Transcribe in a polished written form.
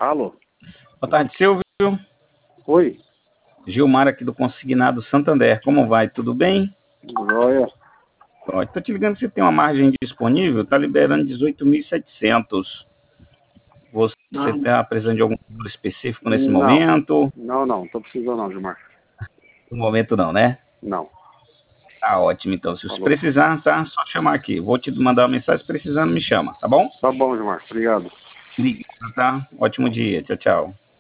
Alô? Boa tarde, Silvio. Oi? Gilmar aqui do Consignado Santander. Como vai? Tudo bem? Joia. Estou te ligando se tem uma margem disponível, está liberando 18.700. Você está precisando de algum valor específico nesse momento? Não tô precisando não, Gilmar. No momento não, né? Não. Tá ótimo, então. Se você Falou. precisar, tá? Só chamar aqui. Vou te mandar uma mensagem, precisando, me chama, tá bom? Tá bom, Gilmar. Obrigado. Obrigado, tá? Ótimo dia. Tchau, tchau.